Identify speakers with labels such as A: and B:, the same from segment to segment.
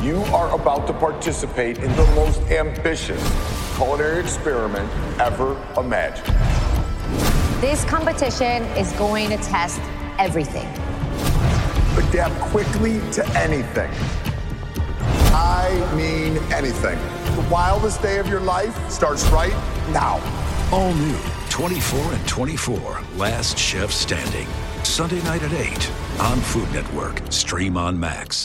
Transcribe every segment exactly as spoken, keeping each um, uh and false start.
A: You are about to participate in the most ambitious culinary experiment ever imagined.
B: This competition is going to test everything.
A: Adapt quickly to anything. I mean anything. The wildest day of your life starts right now.
C: All new twenty-four and twenty-four, Last Chef Standing. Sunday night at eight on Food Network. Stream on Max.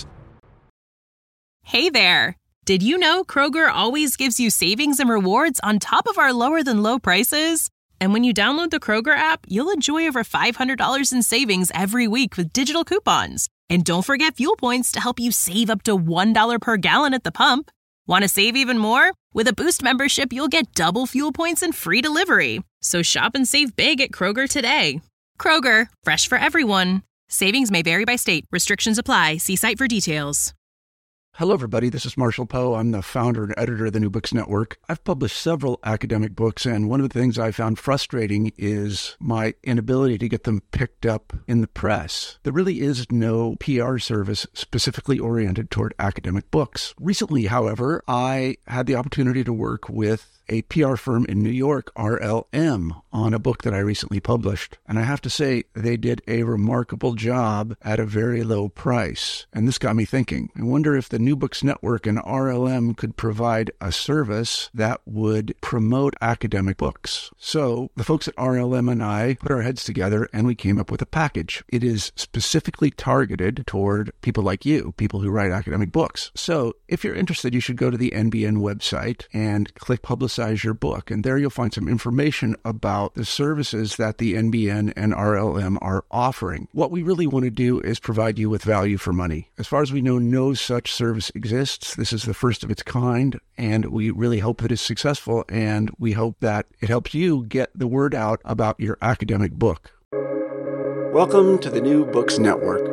D: Hey there. Did you know Kroger always gives you savings and rewards on top of our lower than low prices? And when you download the Kroger app, you'll enjoy over five hundred dollars in savings every week with digital coupons. And don't forget fuel points to help you save up to one dollar per gallon at the pump. Want to save even more? With a Boost membership, you'll get double fuel points and free delivery. So shop and save big at Kroger today. Kroger, fresh for everyone. Savings may vary by state. Restrictions apply. See site for details.
E: Hello, everybody. This is Marshall Poe. I'm the founder and editor of the New Books Network. I've published several academic books, and one of the things I found frustrating is my inability to get them picked up in the press. There really is no P R service specifically oriented toward academic books. Recently, however, I had the opportunity to work with a P R firm in New York, R L M, on a book that I recently published. And I have to say, they did a remarkable job at a very low price. And this got me thinking. I wonder if the New Books Network and R L M could provide a service that would promote academic books. So the folks at R L M and I put our heads together and we came up with a package. It is specifically targeted toward people like you, people who write academic books. So if you're interested, you should go to the N B N website and click Publicize Your Book. And there you'll find some information about the services that the N B N and R L M are offering. What we really want to do is provide you with value for money. As far as we know, no such service exists. This is the first of its kind, and we really hope it is successful, and we hope that it helps you get the word out about your academic book. Welcome to the New Books Network.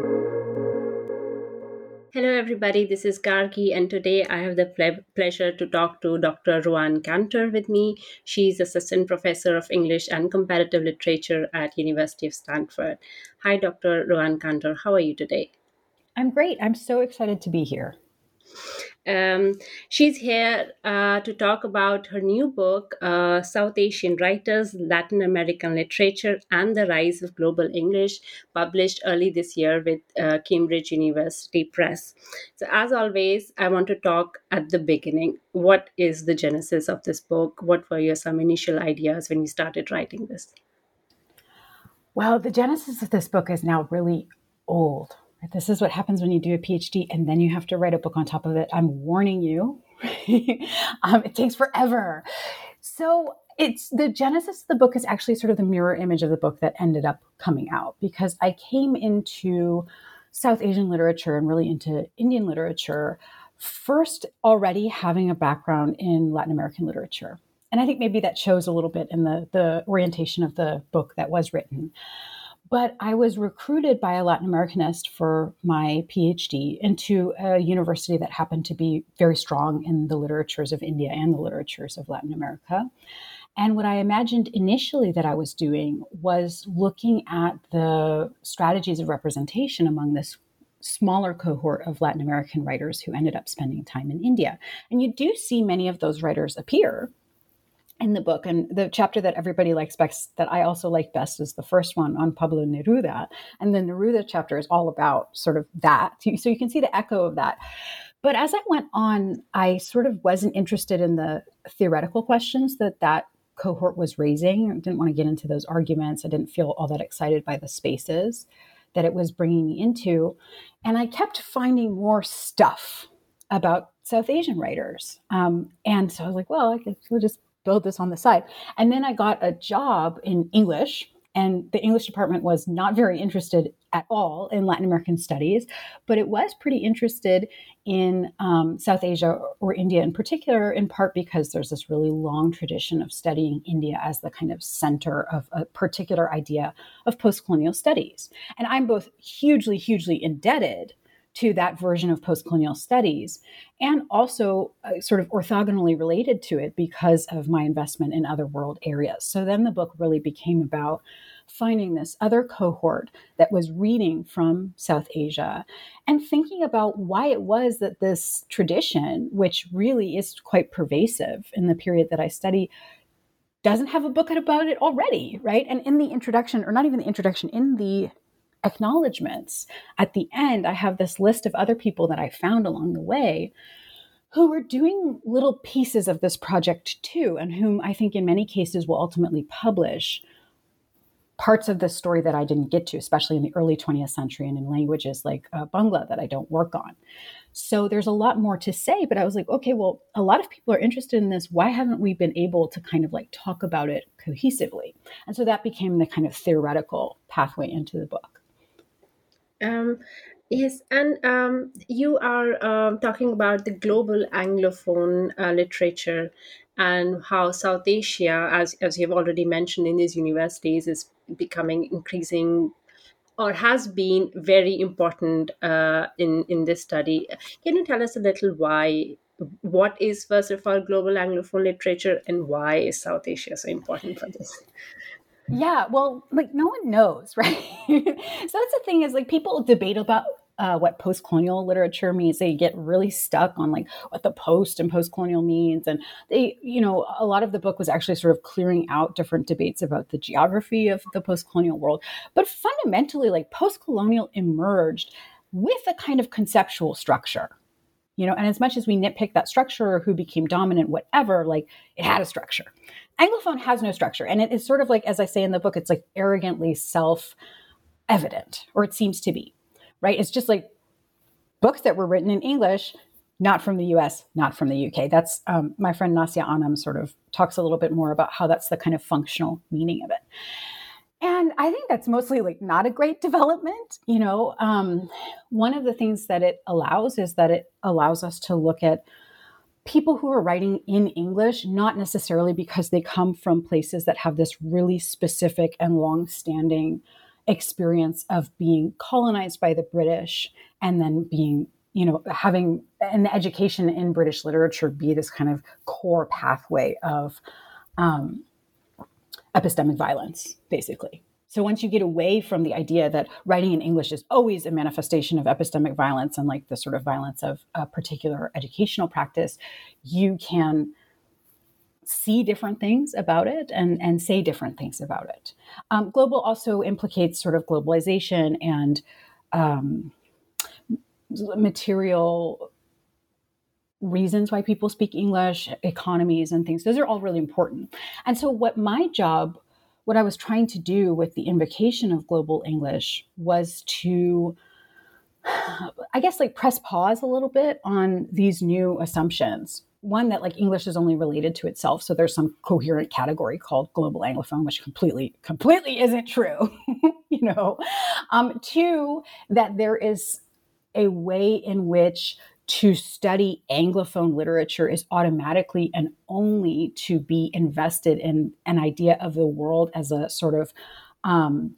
F: Hello, everybody. This is Gargi, and today I have the ple- pleasure to talk to Doctor Roanne Kanter with me. She's Assistant Professor of English and Comparative Literature at University of Stanford. Hi, Doctor Roanne Kanter. How are you today?
G: I'm great. I'm so excited to be here.
F: Um, she's here uh, to talk about her new book, uh, South Asian Writers, Latin American Literature, and the Rise of Global English, published early this year with uh, Cambridge University Press. So as always, I want to talk at the beginning. What is the genesis of this book? What were your some initial ideas when you started writing this?
G: Well, the genesis of this book is now really old. This is what happens when you do a PhD and then you have to write a book on top of it. I'm warning you. um, it takes forever. So it's the genesis of the book is actually sort of the mirror image of the book that ended up coming out, because I came into South Asian literature and really into Indian literature first already having a background in Latin American literature. And I think maybe that shows a little bit in the, the orientation of the book that was written. But I was recruited by a Latin Americanist for my PhD into a university that happened to be very strong in the literatures of India and the literatures of Latin America. And what I imagined initially that I was doing was looking at the strategies of representation among this smaller cohort of Latin American writers who ended up spending time in India. And you do see many of those writers appear in the book. And the chapter that everybody likes best, that I also like best, is the first one on Pablo Neruda. And the Neruda chapter is all about sort of that. So you can see the echo of that. But as I went on, I sort of wasn't interested in the theoretical questions that that cohort was raising. I didn't want to get into those arguments. I didn't feel all that excited by the spaces that it was bringing me into. And I kept finding more stuff about South Asian writers. Um, and so I was like, well, I guess we'll just build this on the side. And then I got a job in English, and the English department was not very interested at all in Latin American studies, but it was pretty interested in um, South Asia or India in particular, in part because there's this really long tradition of studying India as the kind of center of a particular idea of post-colonial studies. And I'm both hugely, hugely indebted to that version of post-colonial studies, and also uh, sort of orthogonally related to it because of my investment in other world areas. So then the book really became about finding this other cohort that was reading from South Asia and thinking about why it was that this tradition, which really is quite pervasive in the period that I study, doesn't have a book about it already, right? And in the introduction, or not even the introduction, in the acknowledgments at the end, I have this list of other people that I found along the way who were doing little pieces of this project too, and whom I think in many cases will ultimately publish parts of this story that I didn't get to, especially in the early twentieth century and in languages like uh, Bangla that I don't work on. So there's a lot more to say, but I was like, okay, well, a lot of people are interested in this. Why haven't we been able to kind of like talk about it cohesively? And so that became the kind of theoretical pathway into the book.
F: Um, yes, and um, you are um, talking about the global Anglophone uh, literature and how South Asia, as, as you've already mentioned in these universities, is becoming increasing or has been very important uh, in, in this study. Can you tell us a little why, what is, first of all, global Anglophone literature, and why is South Asia so important for this?
G: Yeah, well, like no one knows, right? So that's the thing is like people debate about uh, what post-colonial literature means. They get really stuck on like what the post and post-colonial means. And they, you know, a lot of the book was actually sort of clearing out different debates about the geography of the post-colonial world. But fundamentally, like post-colonial emerged with a kind of conceptual structure. You know, and as much as we nitpick that structure or who became dominant, whatever, like it had a structure. Anglophone has no structure. And it is sort of like, as I say in the book, it's like arrogantly self-evident, or it seems to be, right? It's just like books that were written in English, not from the U S, not from the U K. That's um, my friend Nasya Anam sort of talks a little bit more about how that's the kind of functional meaning of it. And I think that's mostly like not a great development. You know, um, one of the things that it allows is that it allows us to look at people who are writing in English, not necessarily because they come from places that have this really specific and long-standing experience of being colonized by the British and then being, you know, having an education in British literature be this kind of core pathway of um, epistemic violence, basically. So once you get away from the idea that writing in English is always a manifestation of epistemic violence and like the sort of violence of a particular educational practice, you can see different things about it and, and say different things about it. Um, global also implicates sort of globalization and um, material reasons why people speak English, economies and things. Those are all really important. And so what my job, what I was trying to do with the invocation of global English was to, I guess, like press pause a little bit on these new assumptions. One, that like English is only related to itself. So there's some coherent category called global Anglophone, which completely, completely isn't true, you know. Um, two, that there is a way in which to study Anglophone literature is automatically and only to be invested in an idea of the world as a sort of um,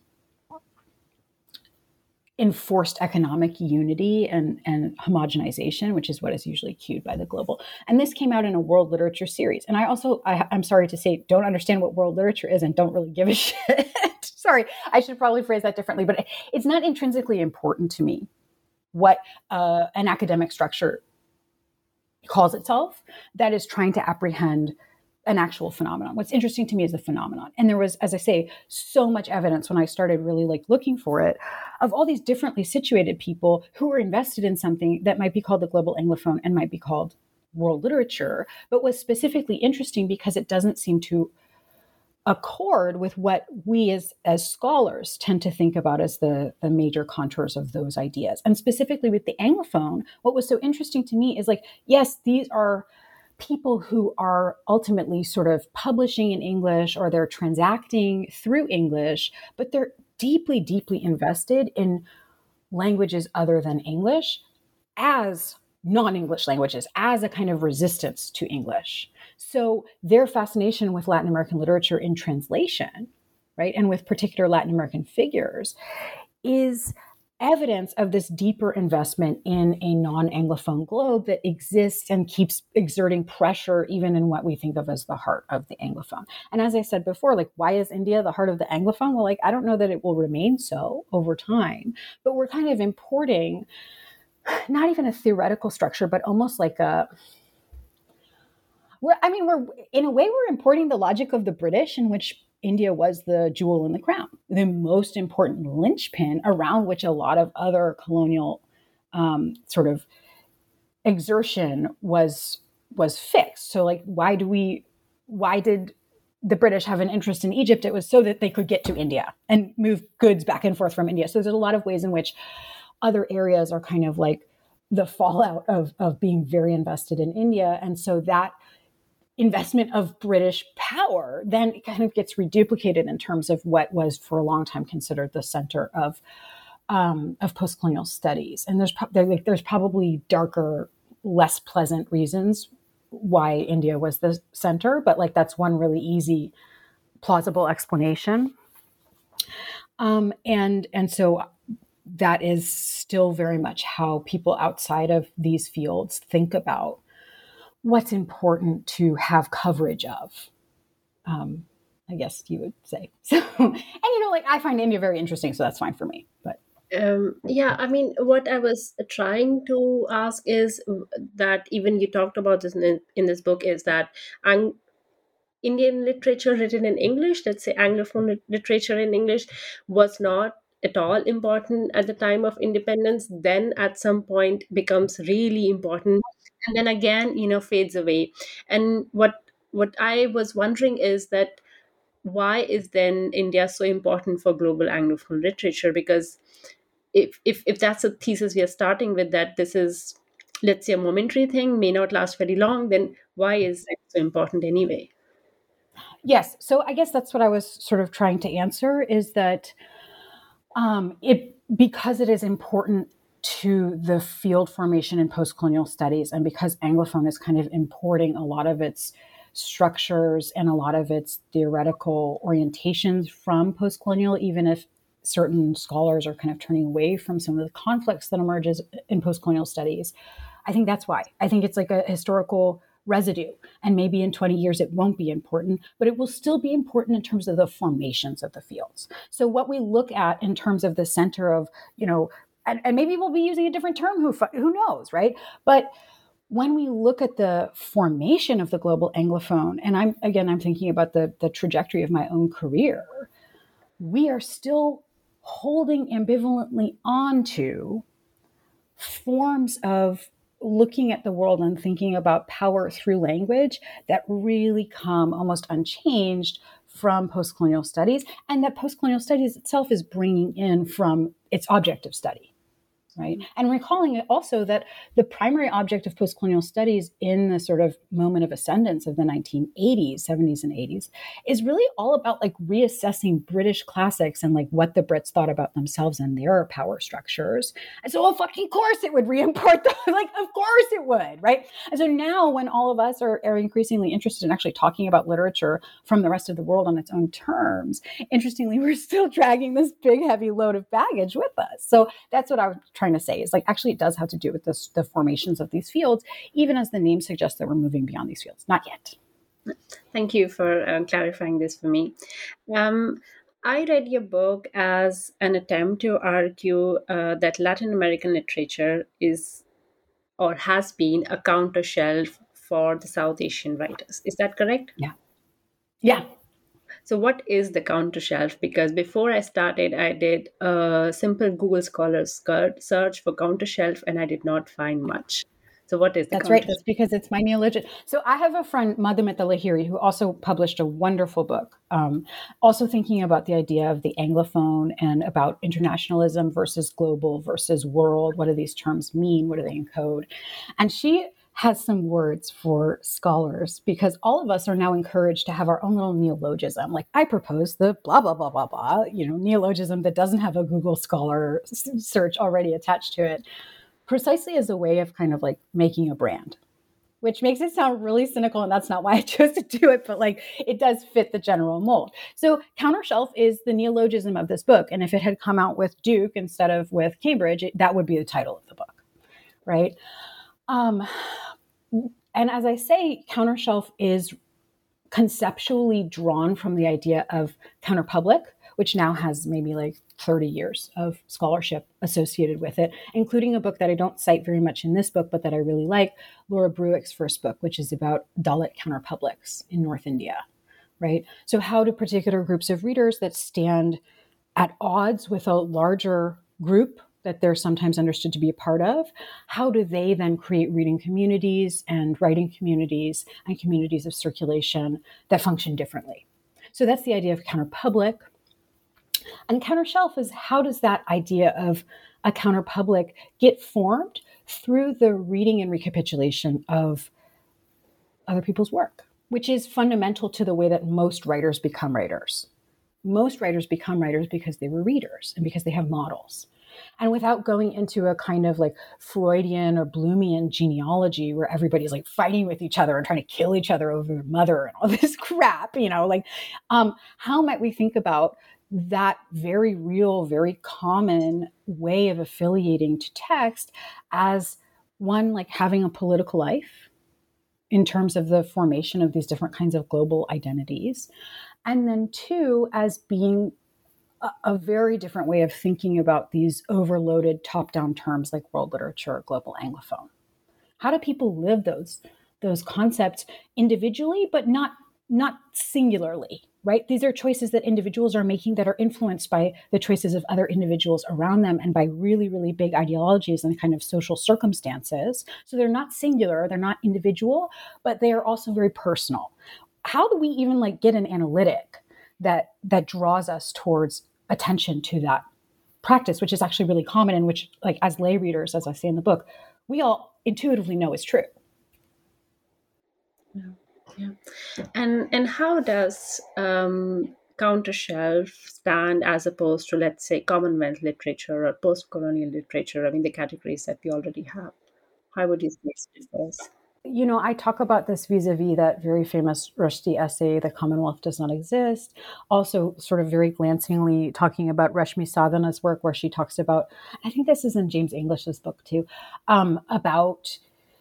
G: enforced economic unity and, and homogenization, which is what is usually cued by the global. And this came out in a world literature series. And I also, I, I'm sorry to say, don't understand what world literature is and don't really give a shit. Sorry, I should probably phrase that differently, but it's not intrinsically important to me what uh, an academic structure calls itself that is trying to apprehend an actual phenomenon. What's interesting to me is the phenomenon. And there was, as I say, so much evidence when I started really like looking for it of all these differently situated people who were invested in something that might be called the global Anglophone and might be called world literature, but was specifically interesting because it doesn't seem to accord with what we as, as scholars tend to think about as the, the major contours of those ideas. And specifically with the Anglophone, what was so interesting to me is like, yes, these are people who are ultimately sort of publishing in English or they're transacting through English, but they're deeply, deeply invested in languages other than English as non-English languages, as a kind of resistance to English. So their fascination with Latin American literature in translation, right, and with particular Latin American figures is evidence of this deeper investment in a non-Anglophone globe that exists and keeps exerting pressure even in what we think of as the heart of the Anglophone. And as I said before, like, why is India the heart of the Anglophone? Well, like, I don't know that it will remain so over time, but we're kind of importing not even a theoretical structure, but almost like a, we're, I mean, we're, in a way, we're importing the logic of the British, in which India was the jewel in the crown, the most important linchpin around which a lot of other colonial um, sort of exertion was was fixed. So, like, why do we, why did the British have an interest in Egypt? It was so that they could get to India and move goods back and forth from India. So there's a lot of ways in which other areas are kind of like the fallout of, of being very invested in India. And so that investment of British power then kind of gets reduplicated in terms of what was for a long time considered the center of um, of post-colonial studies. And there's pro- there, like, there's probably darker, less pleasant reasons why India was the center, but like that's one really easy, plausible explanation. Um, and and so that is still very much how people outside of these fields think about what's important to have coverage of, um, I guess you would say. So, and, you know, like, I find India very interesting, so that's fine for me. But
F: Um, yeah, I mean, what I was trying to ask is that even you talked about this in, in this book is that ang- Indian literature written in English, let's say Anglophone lit- literature in English, was not at all important at the time of independence, then at some point becomes really important, and then again, you know, fades away. And what what I was wondering is that why is then India so important for global Anglophone literature? Because if if if that's a thesis we are starting with, that this is, let's say, a momentary thing, may not last very long, then why is it so important anyway?
G: yes, so I guess that's what I was sort of trying to answer, is that um, it because it is important to the field formation in post-colonial studies, and because Anglophone is kind of importing a lot of its structures and a lot of its theoretical orientations from post-colonial, even if certain scholars are kind of turning away from some of the conflicts that emerges in post-colonial studies. I think that's why. I think it's like a historical residue. And maybe in twenty years, it won't be important, but it will still be important in terms of the formations of the fields. So what we look at in terms of the center of, you know, and, and maybe we'll be using a different term, who, who knows, right? But when we look at the formation of the global Anglophone, and I'm, again, I'm thinking about the, the trajectory of my own career, we are still holding ambivalently onto forms of looking at the world and thinking about power through language that really come almost unchanged from post-colonial studies, and that post-colonial studies itself is bringing in from its object of study. Right. And recalling it also that the primary object of post-colonial studies in the sort of moment of ascendance of the nineteen eighties, seventies and eighties is really all about like reassessing British classics and like what the Brits thought about themselves and their power structures. And so, of fucking course it would re-import them. Like, of course it would. Right. And so now when all of us are, are increasingly interested in actually talking about literature from the rest of the world on its own terms, interestingly, we're still dragging this big, heavy load of baggage with us. So that's what I was trying to say, is like, actually it does have to do with this, the formations of these fields, even as the name suggests that we're moving beyond these fields. Not yet.
F: Thank you for uh, clarifying this for me. Um, I read your book as an attempt to argue uh, that Latin American literature is or has been a counter shelf for the South Asian writers. Is that correct?
G: Yeah. Yeah.
F: So what is the counter shelf? Because before I started, I did a simple Google Scholar search for counter shelf and I did not find much. So what is the
G: That's right. That's because it's my neologism. So I have a friend, Madhumita Lahiri, who also published a wonderful book, um, also thinking about the idea of the Anglophone and about internationalism versus global versus world. What do these terms mean? What do they encode? And she has some words for scholars, because all of us are now encouraged to have our own little neologism. Like, I propose the blah, blah, blah, blah, blah, you know, neologism that doesn't have a Google Scholar search already attached to it, precisely as a way of kind of like making a brand, which makes it sound really cynical. And that's not why I chose to do it, but like it does fit the general mold. So Countershelf is the neologism of this book. And if it had come out with Duke instead of with Cambridge, it, that would be the title of the book, right? Um, and as I say, Countershelf is conceptually drawn from the idea of counterpublic, which now has maybe like thirty years of scholarship associated with it, including a book that I don't cite very much in this book, but that I really like, Laura Bruick's first book, which is about Dalit counterpublics in North India, right? So how do particular groups of readers that stand at odds with a larger group that they're sometimes understood to be a part of, how do they then create reading communities and writing communities and communities of circulation that function differently? So that's the idea of counterpublic. And Countershelf is how does that idea of a counterpublic get formed through the reading and recapitulation of other people's work, which is fundamental to the way that most writers become writers. Most writers become writers because they were readers and because they have models. And without going into a kind of like Freudian or Bloomian genealogy where everybody's like fighting with each other and trying to kill each other over their mother and all this crap, you know, like um, how might we think about that very real, very common way of affiliating to text as one, like having a political life in terms of the formation of these different kinds of global identities. And then two, as being a, a very different way of thinking about these overloaded top-down terms like world literature or global Anglophone. How do people live those, those concepts individually, but not, not singularly? Right? These are choices that individuals are making that are influenced by the choices of other individuals around them and by really, really big ideologies and kind of social circumstances. So they're not singular, they're not individual, but they are also very personal. How do we even like get an analytic that that draws us towards attention to that practice, which is actually really common and which, like as lay readers, as I say in the book, we all intuitively know is true.
F: Yeah. Yeah, and and how does um, Countershelf stand as opposed to, let's say, Commonwealth literature or post-colonial literature? I mean, the categories that we already have. How would you say it differs?
G: You know, I talk about this vis-a-vis that very famous Rushdie essay, "The Commonwealth Does Not Exist." Also, sort of very glancingly talking about Rashmi Sadhana's work, where she talks about, I think this is in James English's book too, um, about.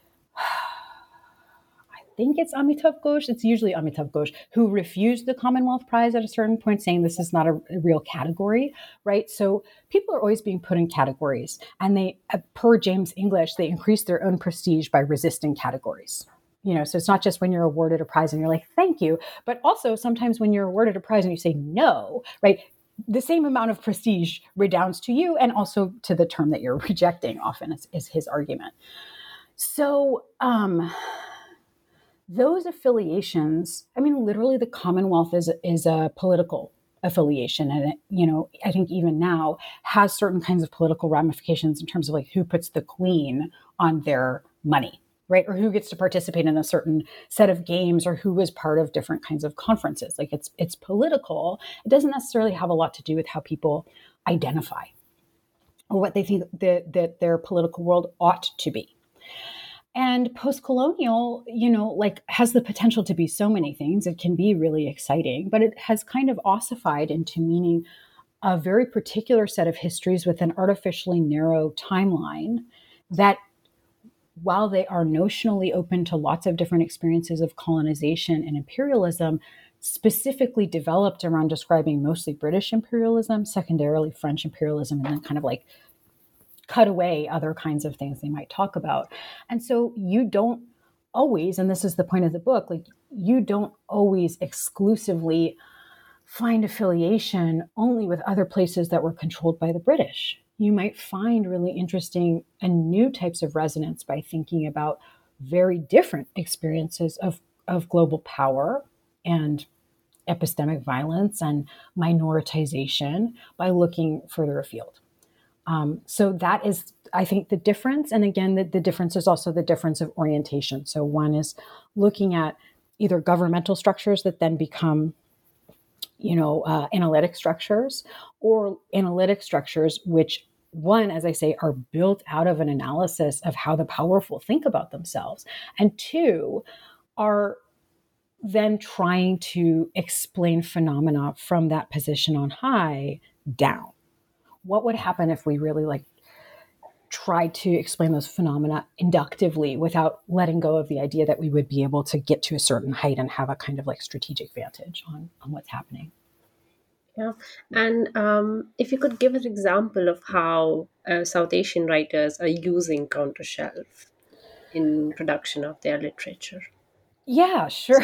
G: I think it's Amitav Ghosh, it's usually Amitav Ghosh, who refused the Commonwealth Prize at a certain point, saying this is not a, a real category, right? So people are always being put in categories. And they, per James English, they increase their own prestige by resisting categories. You know, so it's not just when you're awarded a prize and you're like, thank you, but also sometimes when you're awarded a prize and you say no, right? The same amount of prestige redounds to you and also to the term that you're rejecting often is, is his argument. So, um... those affiliations, I mean, literally the Commonwealth is, is a political affiliation. And, it, you know, I think even now has certain kinds of political ramifications in terms of like who puts the Queen on their money, right? Or who gets to participate in a certain set of games or who is part of different kinds of conferences. Like it's, it's political. It doesn't necessarily have a lot to do with how people identify or what they think that, that their political world ought to be. And post-colonial, you know, like has the potential to be so many things. It can be really exciting, but it has kind of ossified into meaning a very particular set of histories with an artificially narrow timeline that, while they are notionally open to lots of different experiences of colonization and imperialism, specifically developed around describing mostly British imperialism, secondarily French imperialism, and then kind of like cut away other kinds of things they might talk about. And so you don't always, and this is the point of the book, like you don't always exclusively find affiliation only with other places that were controlled by the British. You might find really interesting and new types of resonance by thinking about very different experiences of, of global power and epistemic violence and minoritization by looking further afield. Um, so that is, I think, the difference. And again, the, the difference is also the difference of orientation. So one is looking at either governmental structures that then become, you know, uh, analytic structures, or analytic structures which one, as I say, are built out of an analysis of how the powerful think about themselves. And two, are then trying to explain phenomena from that position on high down. What would happen if we really like try to explain those phenomena inductively without letting go of the idea that we would be able to get to a certain height and have a kind of like strategic vantage on, on what's happening?
F: Yeah. And um, if you could give an example of how uh, South Asian writers are using countershelf in production of their literature.
G: Yeah, sure.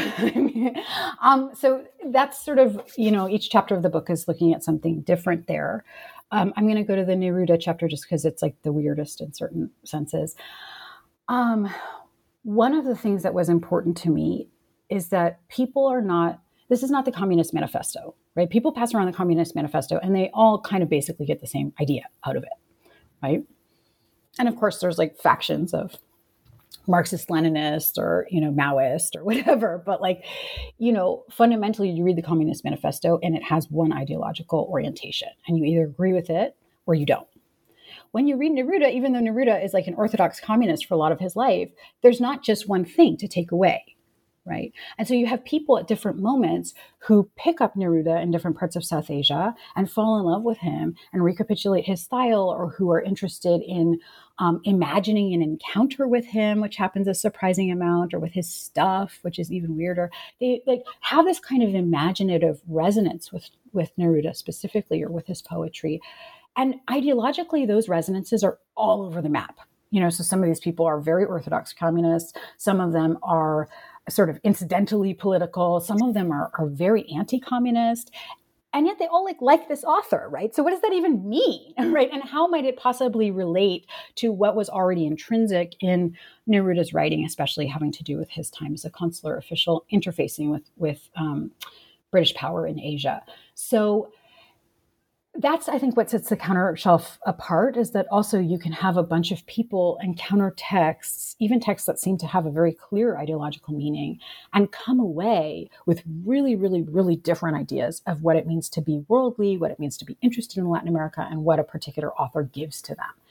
G: um, so that's sort of, you know, each chapter of the book is looking at something different there. Um, I'm going to go to the Neruda chapter just because it's like the weirdest in certain senses. Um, one of the things that was important to me is that people are not, this is not the Communist Manifesto, right? People pass around the Communist Manifesto and they all kind of basically get the same idea out of it, right? And of course, there's like factions of Marxist-Leninist or, you know, Maoist or whatever. But like, you know, fundamentally, you read the Communist Manifesto and it has one ideological orientation and you either agree with it or you don't. When you read Neruda, even though Neruda is like an orthodox communist for a lot of his life, there's not just one thing to take away, right? And so you have people at different moments who pick up Neruda in different parts of South Asia and fall in love with him and recapitulate his style, or who are interested in um, imagining an encounter with him, which happens a surprising amount, or with his stuff, which is even weirder. They like have this kind of imaginative resonance with, with Neruda specifically, or with his poetry. And ideologically, those resonances are all over the map. You know, so some of these people are very orthodox communists. Some of them are sort of incidentally political. Some of them are, are very anti-communist. And yet they all like like this author, right? So what does that even mean, right? And how might it possibly relate to what was already intrinsic in Neruda's writing, especially having to do with his time as a consular official interfacing with, with um, British power in Asia? So that's, I think, what sets the counter shelf apart, is that also you can have a bunch of people encounter texts, even texts that seem to have a very clear ideological meaning, and come away with really, really, really different ideas of what it means to be worldly, what it means to be interested in Latin America, and what a particular author gives to them.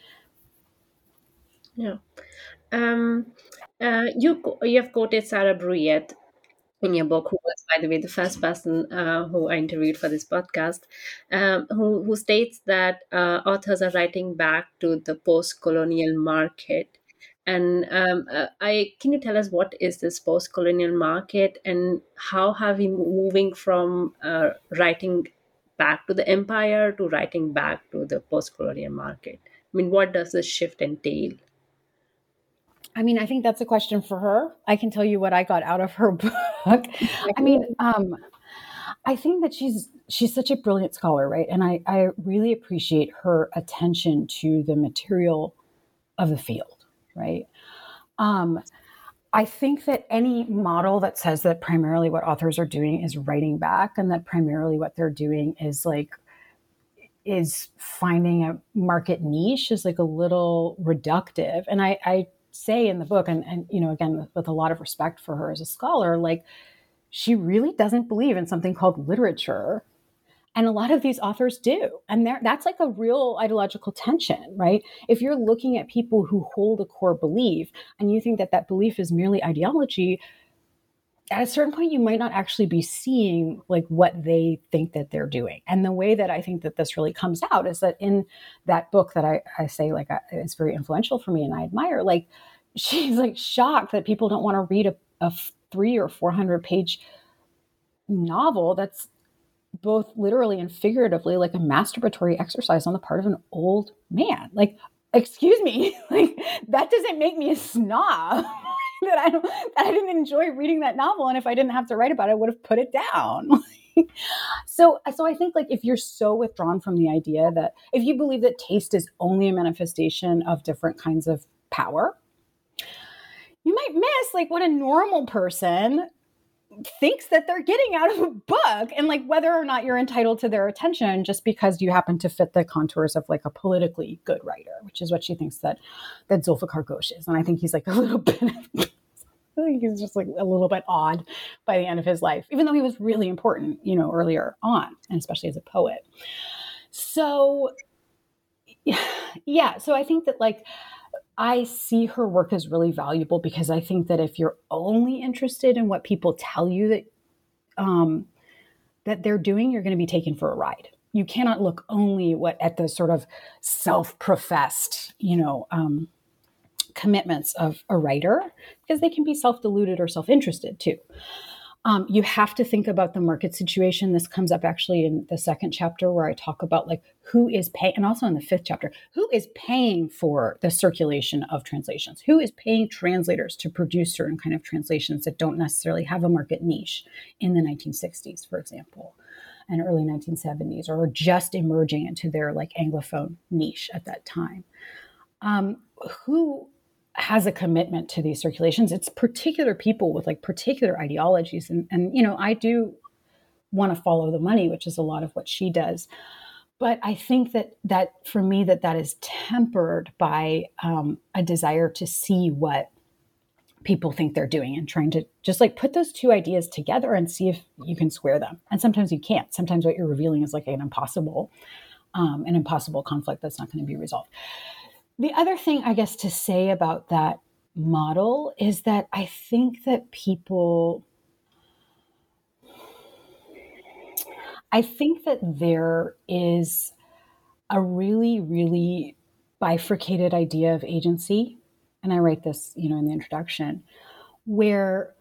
F: Yeah. Um, uh, you, you have quoted Sarah Bruyette in your book, who was, by the way, the first person uh, who I interviewed for this podcast, um, who, who states that uh, authors are writing back to the post-colonial market. And um, uh, I can you tell us what is this post-colonial market, and how have we moving from uh, writing back to the empire to writing back to the post-colonial market? I mean, what does this shift entail?
G: I mean, I think that's a question for her. I can tell you what I got out of her book. I mean, um, I think that she's she's such a brilliant scholar, right? And I, I really appreciate her attention to the material of the field, right? Um, I think that any model that says that primarily what authors are doing is writing back, and that primarily what they're doing is like is finding a market niche, is like a little reductive. And I, I say in the book, and, and you know, again, with, with a lot of respect for her as a scholar, like she really doesn't believe in something called literature. And a lot of these authors do. And that's like a real ideological tension, right? If you're looking at people who hold a core belief and you think that that belief is merely ideology, at a certain point, you might not actually be seeing like what they think that they're doing. And the way that I think that this really comes out is that in that book that I, I say like I, it's very influential for me and I admire, like she's like shocked that people don't want to read a, a three or four hundred page novel that's both literally and figuratively like a masturbatory exercise on the part of an old man. Like, excuse me, like that doesn't make me a snob. that I don't, that I didn't enjoy reading that novel, and if I didn't have to write about it, I would have put it down. so, so I think like if you're so withdrawn from the idea that if you believe that taste is only a manifestation of different kinds of power, you might miss like what a normal person thinks that they're getting out of a book, and like whether or not you're entitled to their attention just because you happen to fit the contours of like a politically good writer, which is what she thinks that that Zulfikar Ghosh is. And I think he's like a little bit I think he's just like a little bit odd by the end of his life, even though he was really important, you know, earlier on, and especially as a poet. So Yeah. So I think that like, I see her work as really valuable because I think that if you're only interested in what people tell you that um, that they're doing, you're going to be taken for a ride. You cannot look only what at the sort of self-professed, you know, um, commitments of a writer, because they can be self-deluded or self-interested too. Um, you have to think about the market situation. This comes up actually in the second chapter where I talk about like who is paying, and also in the fifth chapter, who is paying for the circulation of translations? Who is paying translators to produce certain kind of translations that don't necessarily have a market niche in the nineteen sixties, for example, and early nineteen seventies, or just emerging into their like Anglophone niche at that time? Um, who has a commitment to these circulations? It's particular people with like particular ideologies. And, and, you know, I do want to follow the money, which is a lot of what she does. But I think that that for me, that that is tempered by um, a desire to see what people think they're doing and trying to just like put those two ideas together and see if you can square them. And sometimes you can't. Sometimes what you're revealing is like an impossible, um, an impossible conflict that's not going to be resolved. The other thing, I guess, to say about that model is that I think that people, I think that there is a really, really bifurcated idea of agency. And I write this, you know, in the introduction, where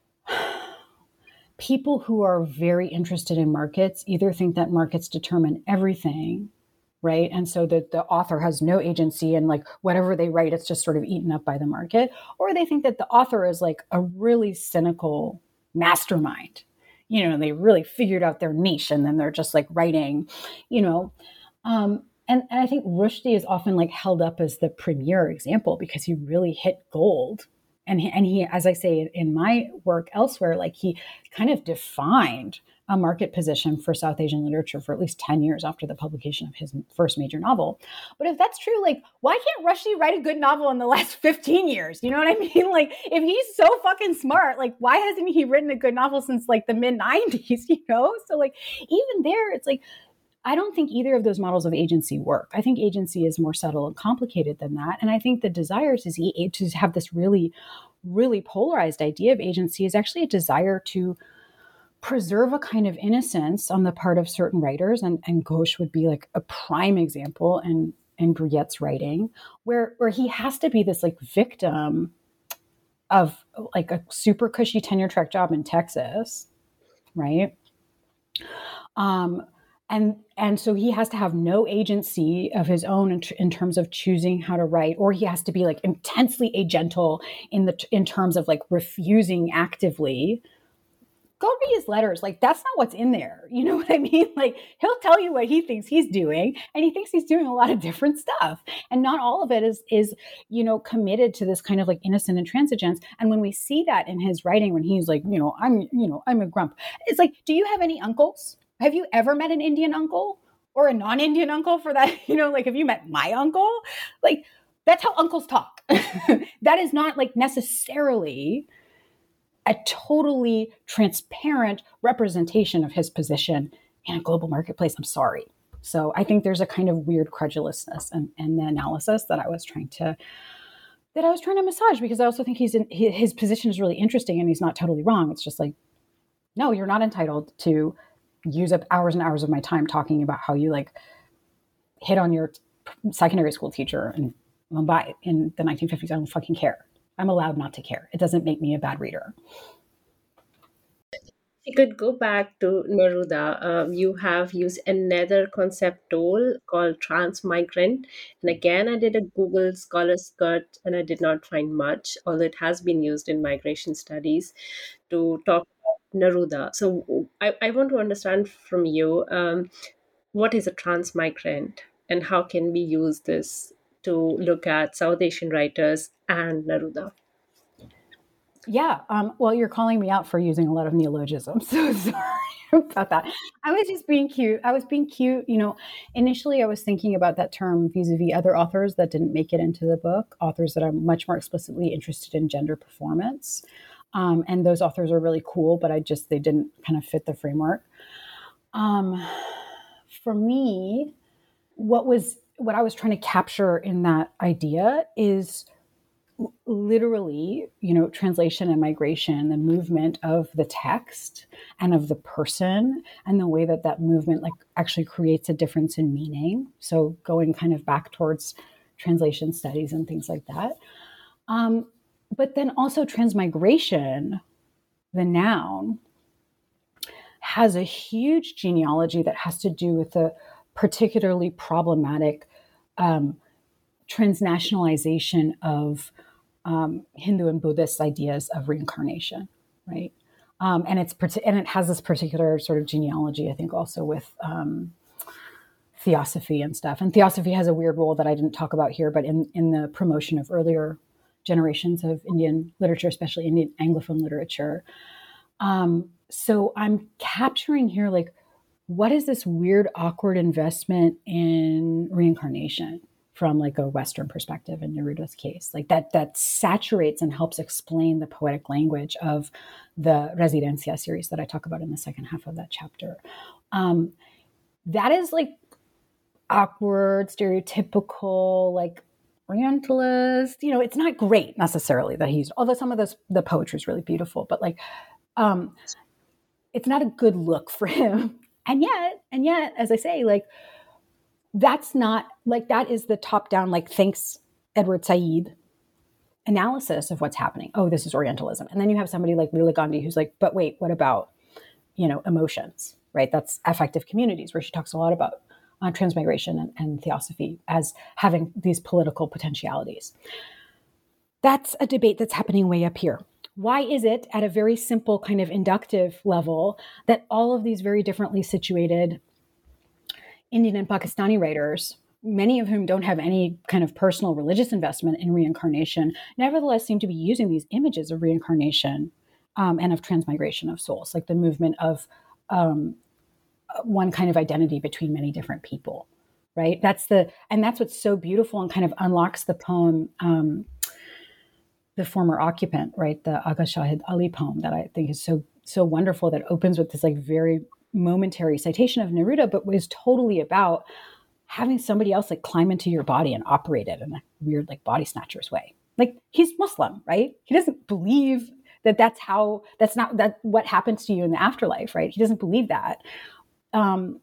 G: people who are very interested in markets either think that markets determine everything, right? And so that the author has no agency and like whatever they write, it's just sort of eaten up by the market. Or they think that the author is like a really cynical mastermind. You know, they really figured out their niche and then they're just like writing, you know. Um, and, and I think Rushdie is often like held up as the premier example because he really hit gold. And he, and he, as I say in my work elsewhere, like he kind of defined a market position for South Asian literature for at least ten years after the publication of his first major novel. But if that's true, like, why can't Rushdie write a good novel in the last fifteen years? You know what I mean? Like, if he's so fucking smart, like, why hasn't he written a good novel since like the mid nineties, you know? So like, even there, it's like, I don't think either of those models of agency work. I think agency is more subtle and complicated than that. And I think the desire to, to have this really, really polarized idea of agency is actually a desire to preserve a kind of innocence on the part of certain writers. And, and Ghosh would be like a prime example in, in Brouillette's writing, where, where he has to be this like victim of like a super cushy tenure track job in Texas, right? Um, And and so he has to have no agency of his own in, in terms of choosing how to write, or he has to be like intensely agental in the in terms of like refusing actively. Go read his letters. Like, that's not what's in there. You know what I mean? Like, he'll tell you what he thinks he's doing, and he thinks he's doing a lot of different stuff. And not all of it is, is, you know, committed to this kind of like innocent intransigence. And when we see that in his writing, when he's like, you know, I'm, you know, I'm a grump. It's like, do you have any uncles? Have you ever met an Indian uncle or a non-Indian uncle for that? You know, like, have you met my uncle? Like, that's how uncles talk. That is not like necessarily a totally transparent representation of his position in a global marketplace. I'm sorry. So I think there's a kind of weird credulousness in, in the analysis that I was trying to, that I was trying to massage, because I also think he's in, his position is really interesting and he's not totally wrong. It's just like, no, you're not entitled to use up hours and hours of my time talking about how you like hit on your secondary school teacher in Mumbai in the nineteen fifties. I don't fucking care. I'm allowed not to care. It doesn't make me a bad reader.
F: You could go back to Neruda. Um, you have used another concept tool called transmigrant. And again, I did a Google Scholar search and I did not find much, although it has been used in migration studies to talk about Neruda. So I, I want to understand from you, um, what is a transmigrant and how can we use this to look at South Asian writers and Neruda?
G: Yeah. Um, well, you're calling me out for using a lot of neologisms. So sorry about that. I was just being cute. I was being cute. You know, initially I was thinking about that term vis-a-vis other authors that didn't make it into the book, authors that are much more explicitly interested in gender performance. Um, and those authors are really cool, but I just, they didn't kind of fit the framework. Um, for me, what was what I was trying to capture in that idea is literally, you know, translation and migration, the movement of the text and of the person, and the way that that movement like actually creates a difference in meaning. So going kind of back towards translation studies and things like that. Um, but then also transmigration, the noun, has a huge genealogy that has to do with the particularly problematic um, transnationalization of um, Hindu and Buddhist ideas of reincarnation, right? Um, and it's and it has this particular sort of genealogy, I think, also with um, theosophy and stuff. And theosophy has a weird role that I didn't talk about here, but in, in the promotion of earlier generations of Indian literature, especially Indian Anglophone literature. Um, so I'm capturing here, like, what is this weird, awkward investment in reincarnation from like a Western perspective in Neruda's case, like that, that saturates and helps explain the poetic language of the Residencia series that I talk about in the second half of that chapter. Um, that is like awkward, stereotypical, like Orientalist, you know, it's not great necessarily that he's, although some of this, the poetry is really beautiful, but like, um, it's not a good look for him. And yet, and yet, as I say, like, that's not, like, that is the top-down, like, thanks, Edward Said analysis of what's happening. Oh, this is Orientalism. And then you have somebody like Leela Gandhi who's like, but wait, what about, you know, emotions, right? That's affective communities, where she talks a lot about uh, transmigration and, and theosophy as having these political potentialities. That's a debate that's happening way up here. Why is it at a very simple kind of inductive level that all of these very differently situated Indian and Pakistani writers, many of whom don't have any kind of personal religious investment in reincarnation, nevertheless seem to be using these images of reincarnation um, and of transmigration of souls, like the movement of um, one kind of identity between many different people, right? That's the, and that's what's so beautiful and kind of unlocks the poem, um, The Former Occupant, right? The Agha Shahid Ali poem that I think is so, so wonderful, that opens with this like very momentary citation of Neruda, but was totally about having somebody else like climb into your body and operate it in a weird like body snatchers way. Like, he's Muslim, right? He doesn't believe that that's how, that's not that what happens to you in the afterlife, right? He doesn't believe that. Um,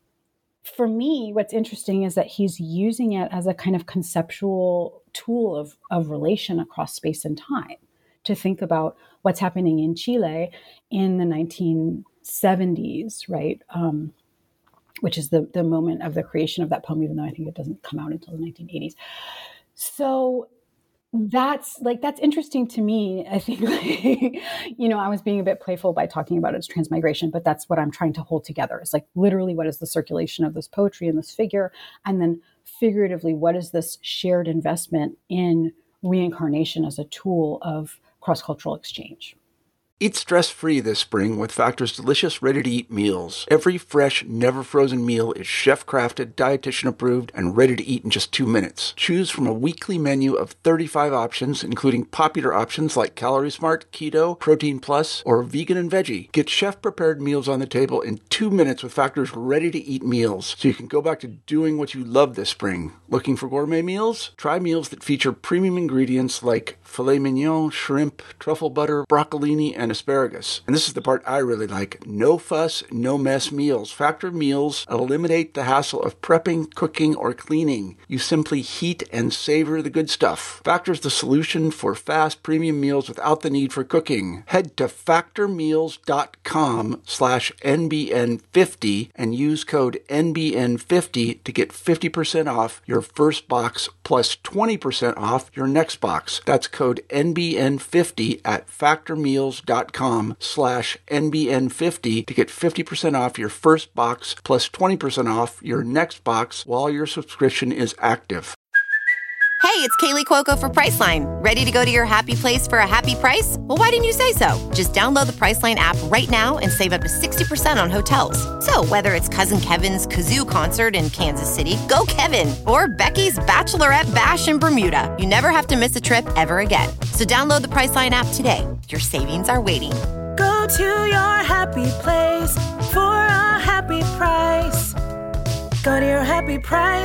G: for me, what's interesting is that he's using it as a kind of conceptual tool of, of relation across space and time to think about what's happening in Chile in the nineteen seventies, right? Um, which is the, the moment of the creation of that poem, even though I think it doesn't come out until the nineteen eighties. So that's like, that's interesting to me. I think, like, you know, I was being a bit playful by talking about it as transmigration, but that's what I'm trying to hold together. It's like, literally, what is the circulation of this poetry and this figure? And then figuratively, what is this shared investment in reincarnation as a tool of cross-cultural exchange?
E: Eat stress-free this spring with Factor's delicious, ready-to-eat meals. Every fresh, never-frozen meal is chef-crafted, dietitian-approved, and ready to eat in just two minutes. Choose from a weekly menu of thirty-five options, including popular options like Calorie Smart, Keto, Protein Plus, or Vegan and Veggie. Get chef-prepared meals on the table in two minutes with Factor's ready-to-eat meals, so you can go back to doing what you love this spring. Looking for gourmet meals? Try meals that feature premium ingredients like filet mignon, shrimp, truffle butter, broccolini, and asparagus. And this is the part I really like. No fuss, no mess meals. Factor meals eliminate the hassle of prepping, cooking, or cleaning. You simply heat and savor the good stuff. Factor's the solution for fast premium meals without the need for cooking. Head to factormeals.com slash NBN50 and use code N B N fifty to get fifty percent off your first box plus twenty percent off your next box. That's code N B N fifty at factormeals.com slash NBN50 to get fifty percent off your first box plus twenty percent off your next box while your subscription is active.
H: Hey, it's Kaylee Cuoco for Priceline. Ready to go to your happy place for a happy price? Well, why didn't you say so? Just download the Priceline app right now and save up to sixty percent on hotels. So whether it's Cousin Kevin's Kazoo Concert in Kansas City, go Kevin, or Becky's Bachelorette Bash in Bermuda, you never have to miss a trip ever again. So download the Priceline app today. Your savings are waiting.
I: Go to your happy place for a happy price. Go to your happy price,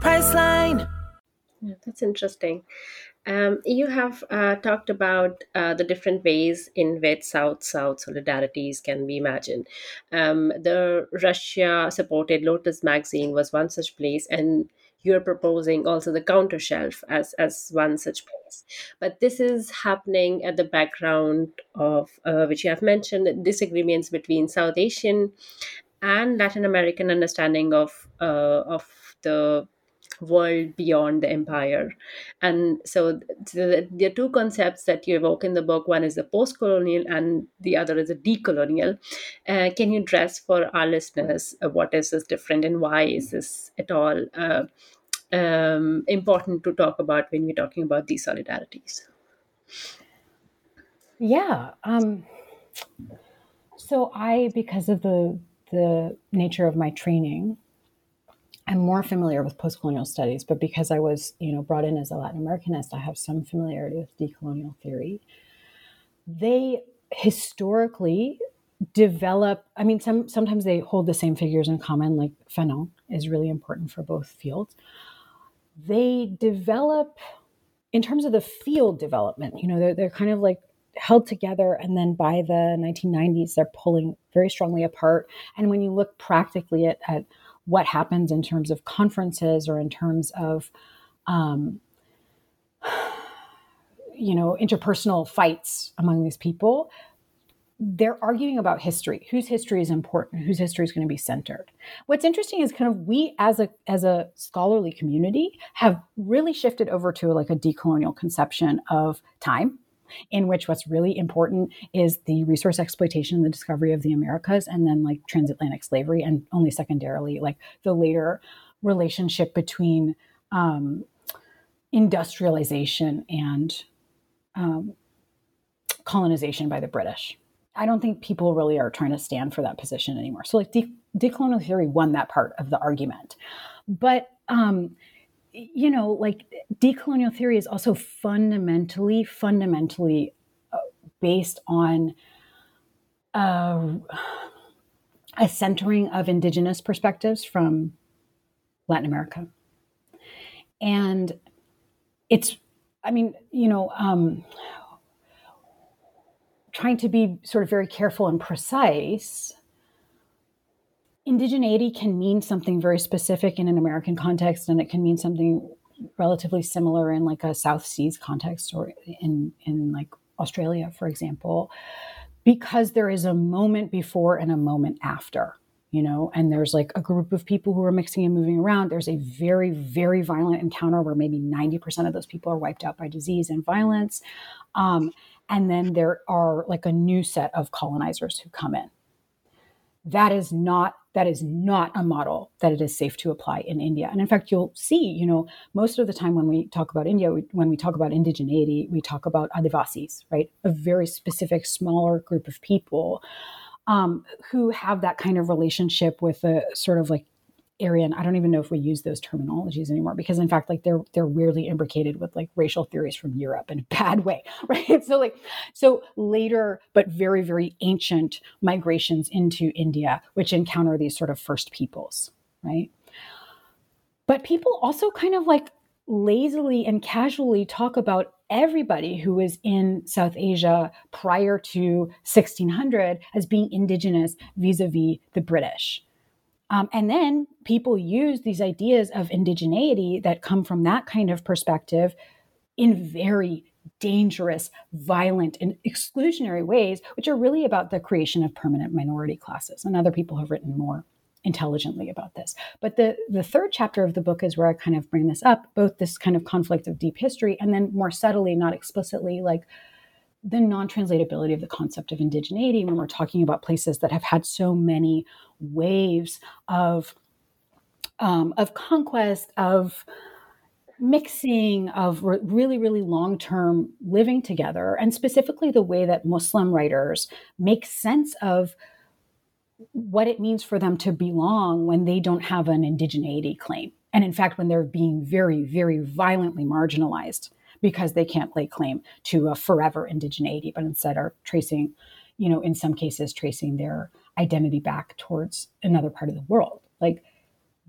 I: Priceline.
F: Yeah, that's interesting. Um, you have uh, talked about uh, the different ways in which South-South solidarities can be imagined. Um, the Russia-supported Lotus magazine was one such place, and you're proposing also the counter shelf as, as one such place. But this is happening at the background of, uh, which you have mentioned, disagreements between South Asian and Latin American understanding of uh, of the world beyond the empire. And so the, the two concepts that you evoke in the book, one is the post-colonial and the other is the decolonial. Uh, can you address for our listeners uh, what is this different and why is this at all uh, um, important to talk about when we're talking about these solidarities?
G: Yeah. Um, so I, because of the the nature of my training, I'm more familiar with post-colonial studies, but because I was, you know, brought in as a Latin Americanist, I have some familiarity with decolonial theory. They historically develop, I mean, some sometimes they hold the same figures in common, like Fanon is really important for both fields. They develop, in terms of the field development, you know, they're, they're kind of like held together, and then by the nineteen nineties, they're pulling very strongly apart. And when you look practically at, at what happens in terms of conferences or in terms of, um, you know, interpersonal fights among these people, they're arguing about history, whose history is important, whose history is going to be centered. What's interesting is kind of we as a as a scholarly community have really shifted over to like a decolonial conception of time, in which what's really important is the resource exploitation and the discovery of the Americas, and then like transatlantic slavery, and only secondarily like the later relationship between um, industrialization and um, colonization by the British. I don't think people really are trying to stand for that position anymore. So like de- decolonial theory won that part of the argument. But, um, you know, like decolonial theory is also fundamentally, fundamentally uh, based on uh, a centering of indigenous perspectives from Latin America. And it's, I mean, you know, um, trying to be sort of very careful and precise, indigeneity can mean something very specific in an American context, and it can mean something relatively similar in like a South Seas context or in, in like Australia, for example, because there is a moment before and a moment after, you know, and there's like a group of people who are mixing and moving around. There's a very, very violent encounter where maybe ninety percent of those people are wiped out by disease and violence. Um, And then there are like a new set of colonizers who come in. That is not that is not a model that it is safe to apply in India. And in fact, you'll see, you know, most of the time when we talk about India, we, when we talk about indigeneity, we talk about Adivasis, right? A very specific, smaller group of people um, who have that kind of relationship with a sort of like Aryan. I don't even know if we use those terminologies anymore, because in fact, like they're they're weirdly imbricated with like racial theories from Europe in a bad way, right? So like so later, but very very ancient migrations into India, which encounter these sort of first peoples, right? But people also kind of like lazily and casually talk about everybody who was in South Asia prior to sixteen hundred as being indigenous vis-a-vis the British. Um, and then people use these ideas of indigeneity that come from that kind of perspective in very dangerous, violent, and exclusionary ways, which are really about the creation of permanent minority classes. And other people have written more intelligently about this. But the, the third chapter of the book is where I kind of bring this up, both this kind of conflict of deep history, and then more subtly, not explicitly, like the non-translatability of the concept of indigeneity when we're talking about places that have had so many waves of, um, of conquest, of mixing, of re- really, really long-term living together, and specifically the way that Muslim writers make sense of what it means for them to belong when they don't have an indigeneity claim. And in fact, when they're being very, very violently marginalized because they can't lay claim to a forever indigeneity, but instead are tracing, you know, in some cases, tracing their identity back towards another part of the world. Like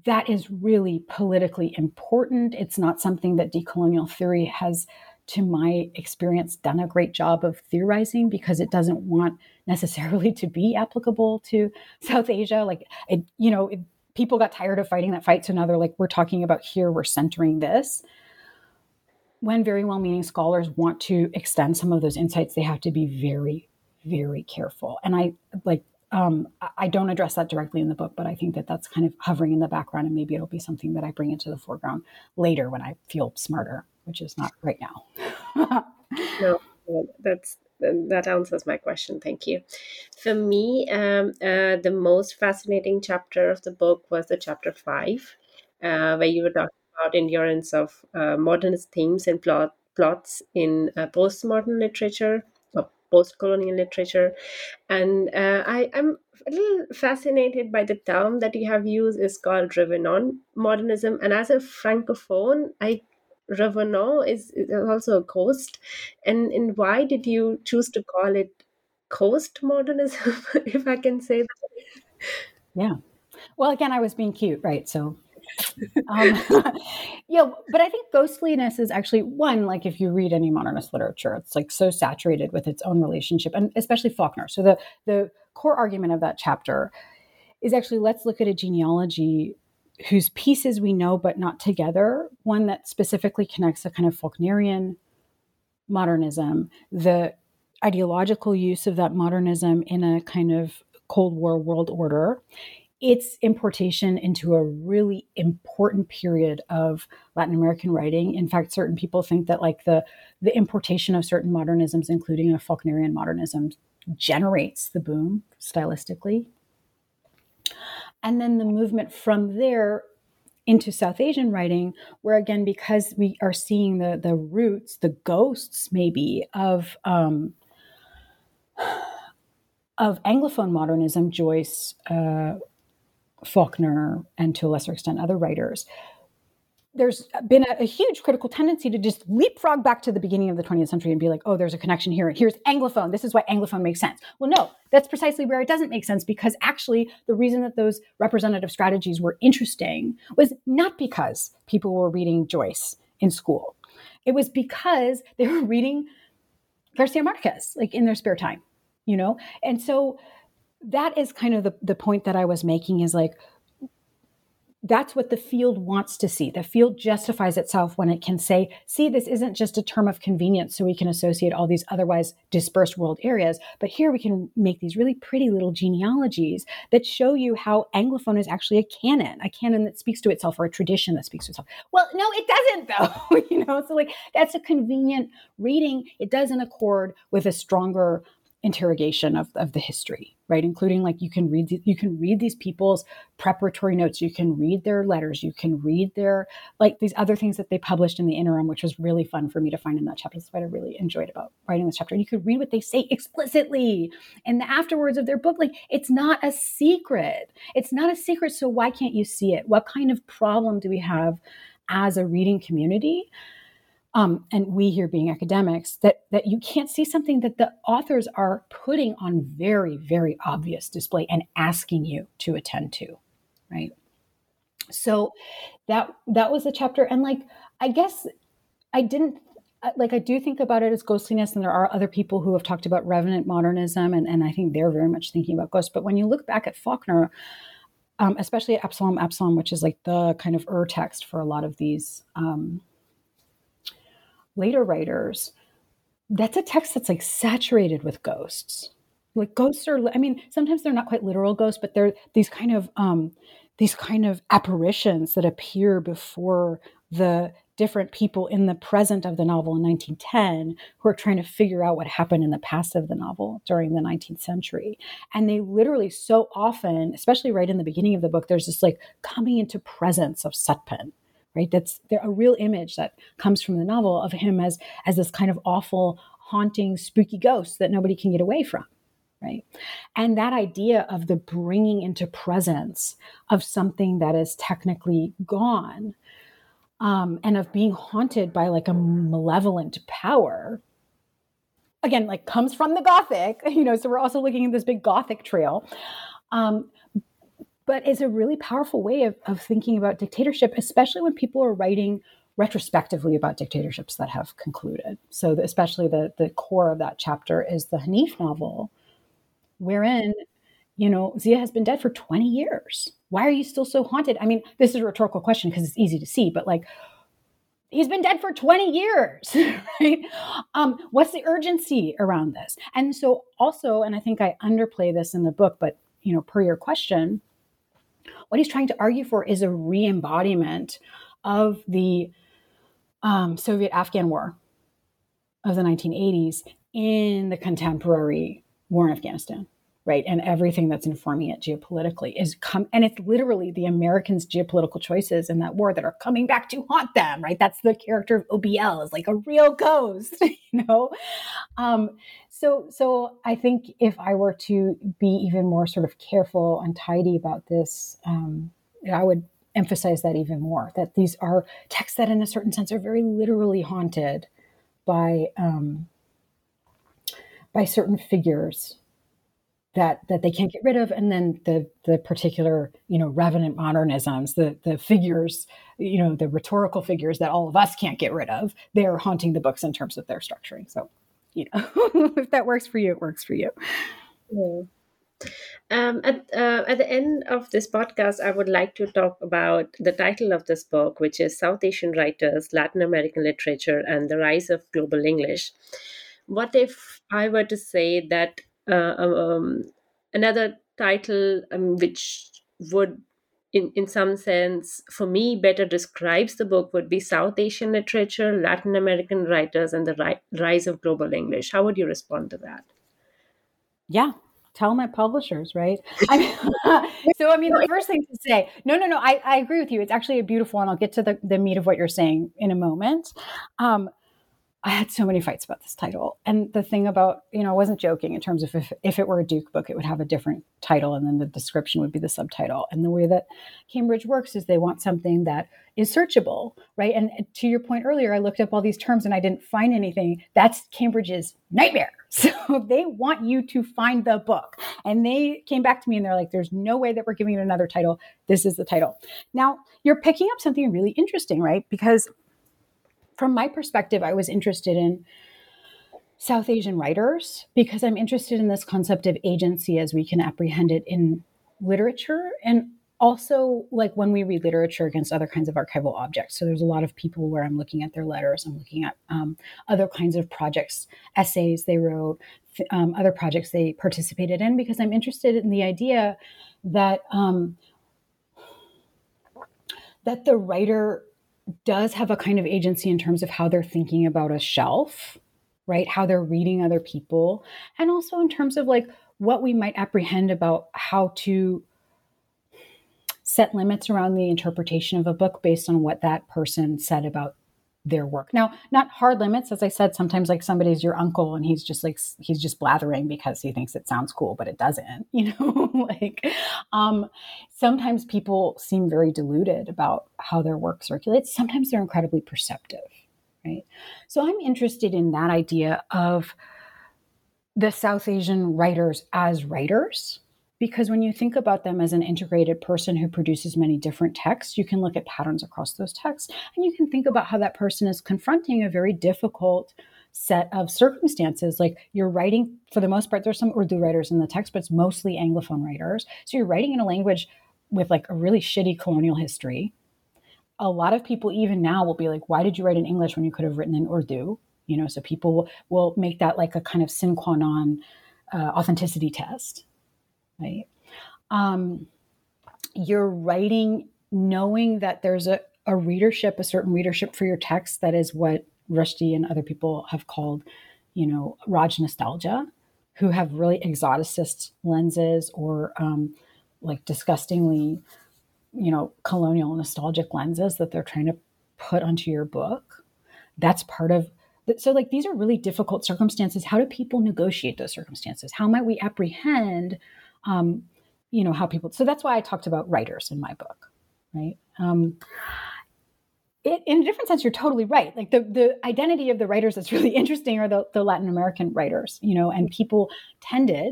G: that is really politically important. It's not something that decolonial theory has, to my experience, done a great job of theorizing, because it doesn't want necessarily to be applicable to South Asia. Like, it, you know, it, people got tired of fighting that fight. So now they're like, we're talking about here, we're centering this. When very well-meaning scholars want to extend some of those insights, they have to be very, very careful. And I like, um, I don't address that directly in the book, but I think that that's kind of hovering in the background, and maybe it'll be something that I bring into the foreground later when I feel smarter, which is not right now.
F: No, that's that answers my question. Thank you. For me, um, uh, the most fascinating chapter of the book was the chapter five, uh, where you were talking about endurance of uh, modernist themes and plot plots in uh, postmodern literature or post-colonial literature. And uh, I, I'm a little fascinated by the term that you have used, is called Revenant modernism. And as a francophone, I Revenant is, is also a coast. And, and why did you choose to call it coast modernism, if I can say that?
G: Yeah. Well, again, I was being cute, right? So, um, yeah, but I think ghostliness is actually one, like if you read any modernist literature, it's like so saturated with its own relationship, and especially Faulkner. So the, the core argument of that chapter is actually, let's look at a genealogy whose pieces we know, but not together. One that specifically connects a kind of Faulknerian modernism, the ideological use of that modernism in a kind of Cold War world order, its importation into a really important period of Latin American writing. In fact, certain people think that like the, the importation of certain modernisms, including a Faulknerian modernism, generates the boom stylistically. And then the movement from there into South Asian writing, where again, because we are seeing the, the roots, the ghosts maybe of, um, of Anglophone modernism, Joyce, uh, Faulkner, and to a lesser extent, other writers, there's been a, a huge critical tendency to just leapfrog back to the beginning of the twentieth century and be like, oh, there's a connection here. Here's Anglophone. This is why Anglophone makes sense. Well, no, that's precisely where it doesn't make sense, because actually the reason that those representative strategies were interesting was not because people were reading Joyce in school. It was because they were reading Garcia Marquez, like in their spare time, you know? And so that is kind of the, the point that I was making, is like, that's what the field wants to see. The field justifies itself when it can say, see, this isn't just a term of convenience so we can associate all these otherwise dispersed world areas, but here we can make these really pretty little genealogies that show you how Anglophone is actually a canon, a canon that speaks to itself, or a tradition that speaks to itself. Well, no, it doesn't though, you know, so like that's a convenient reading. It doesn't accord with a stronger interrogation of, of the history, right? Including like you can read the, you can read these people's preparatory notes, you can read their letters, you can read their like these other things that they published in the interim, which was really fun for me to find in that chapter. That's what I really enjoyed about writing this chapter. And you could read what they say explicitly in the afterwards of their book. Like it's not a secret. It's not a secret. So why can't you see it? What kind of problem do we have as a reading community? Um, and we here being academics, that that you can't see something that the authors are putting on very, very obvious display and asking you to attend to, right? So that that was the chapter. And like, I guess I didn't, like I do think about it as ghostliness, and there are other people who have talked about revenant modernism, and, and I think they're very much thinking about ghosts. But when you look back at Faulkner, um, especially at Absalom Absalom, which is like the kind of ur text for a lot of these um later writers, that's a text that's like saturated with ghosts. Like ghosts are, I mean, sometimes they're not quite literal ghosts, but they're these kind of um, these kind of apparitions that appear before the different people in the present of the novel in nineteen ten who are trying to figure out what happened in the past of the novel during the nineteenth century. And they literally so often, especially right in the beginning of the book, there's this like coming into presence of Sutpen. Right, that's a real image that comes from the novel of him as as this kind of awful, haunting, spooky ghost that nobody can get away from, right? And that idea of the bringing into presence of something that is technically gone, um, and of being haunted by like a malevolent power, again, like comes from the Gothic, you know. So we're also looking at this big Gothic trail. Um, but it's a really powerful way of, of thinking about dictatorship, especially when people are writing retrospectively about dictatorships that have concluded. So the, especially the, the core of that chapter is the Hanif novel, wherein, you know, Zia has been dead for twenty years. Why are you still so haunted? I mean, this is a rhetorical question because it's easy to see, but like, he's been dead for twenty years, right? Um, what's the urgency around this? And so also, and I think I underplay this in the book, but, you know, per your question, what he's trying to argue for is a re-embodiment of the um, Soviet-Afghan War of the nineteen eighties in the contemporary war in Afghanistan, right? And everything that's informing it geopolitically is come, and it's literally the Americans' geopolitical choices in that war that are coming back to haunt them, right? That's the character of O B L, is like a real ghost, you know? Um, so, so I think if I were to be even more sort of careful and tidy about this, um, I would emphasize that even more, that these are texts that in a certain sense are very literally haunted by, um, by certain figures that that they can't get rid of, and then the the particular, you know, revenant modernisms, the the figures, you know, the rhetorical figures that all of us can't get rid of, they're haunting the books in terms of their structuring. So, you know, if that works for you, it works for you.
F: Yeah. Um, at, uh, at the end of this podcast, I would like to talk about the title of this book, which is South Asian Writers, Latin American Literature, and the Rise of Global English. What if I were to say that uh, um, another title um, which would, in, in some sense, for me, better describes the book would be South Asian Literature, Latin American Writers, and the ri- Rise of Global English? How would you respond to that?
G: Yeah. Tell my publishers, right? I mean, so, I mean, the first thing to say, no, no, no, I, I agree with you. It's actually a beautiful, and I'll get to the, the meat of what you're saying in a moment. Um, I had so many fights about this title. And the thing about, you know, I wasn't joking in terms of if, if it were a Duke book, it would have a different title, and then the description would be the subtitle. And the way that Cambridge works is they want something that is searchable, right? And to your point earlier, I looked up all these terms and I didn't find anything. That's Cambridge's nightmare. So they want you to find the book. And they came back to me and they're like, there's no way that we're giving it another title. This is the title. Now, you're picking up something really interesting, right? Because from my perspective, I was interested in South Asian writers because I'm interested in this concept of agency as we can apprehend it in literature, and also like when we read literature against other kinds of archival objects. So there's a lot of people where I'm looking at their letters, I'm looking at um, other kinds of projects, essays they wrote, um, other projects they participated in, because I'm interested in the idea that um, that the writer does have a kind of agency in terms of how they're thinking about a shelf, right? How they're reading other people. And also in terms of like what we might apprehend about how to set limits around the interpretation of a book based on what that person said about their work. Now, not hard limits, as I said, sometimes like somebody's your uncle and he's just like, he's just blathering because he thinks it sounds cool, but it doesn't, you know, like um, sometimes people seem very deluded about how their work circulates. Sometimes they're incredibly perceptive, right? So I'm interested in that idea of the South Asian writers as writers, because when you think about them as an integrated person who produces many different texts, you can look at patterns across those texts, and you can think about how that person is confronting a very difficult set of circumstances. Like you're writing, for the most part, there's some Urdu writers in the text, but it's mostly Anglophone writers. So you're writing in a language with like a really shitty colonial history. A lot of people even now will be like, why did you write in English when you could have written in Urdu? You know, so people will, will make that like a kind of sine qua non uh, authenticity test. Right. Um, you're writing knowing that there's a, a readership, a certain readership for your text that is what Rushdie and other people have called, you know, Raj nostalgia, who have really exoticist lenses or um, like disgustingly, you know, colonial nostalgic lenses that they're trying to put onto your book. That's part of So like these are really difficult circumstances. How do people negotiate those circumstances? How might we apprehend Um, you know, how people, so that's why I talked about writers in my book, right? Um, it, in a different sense, you're totally right. Like the, the identity of the writers that's really interesting are the, the Latin American writers, you know, and people tended